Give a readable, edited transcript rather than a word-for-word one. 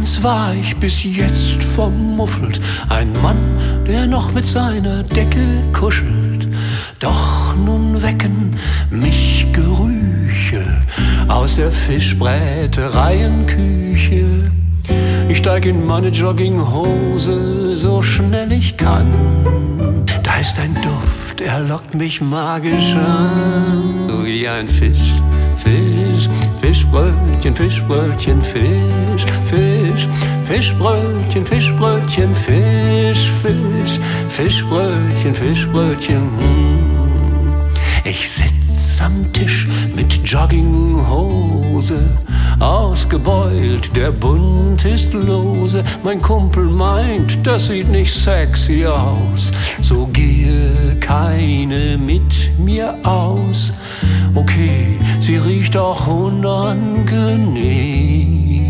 Eins war ich bis jetzt vermuffelt, ein Mann, der noch mit seiner Decke kuschelt. Doch nun wecken mich Gerüche aus der Fischbrätereienküche. Ich steig in meine Jogginghose so schnell ich kann. Da ist ein Duft, er lockt mich magisch an. So wie ein Fisch, Fisch, Fischbrötchen, Fischbrötchen, Fisch, Fisch, Fischbrötchen, Fischbrötchen, Fisch, Fisch, Fischbrötchen, Fischbrötchen. Ich sitz am Tisch mit Jogginghose, ausgebeult, der Bund ist lose. Mein Kumpel meint, das sieht nicht sexy aus, so gehe keine mit mir aus. Okay, sie riecht auch unangenehm.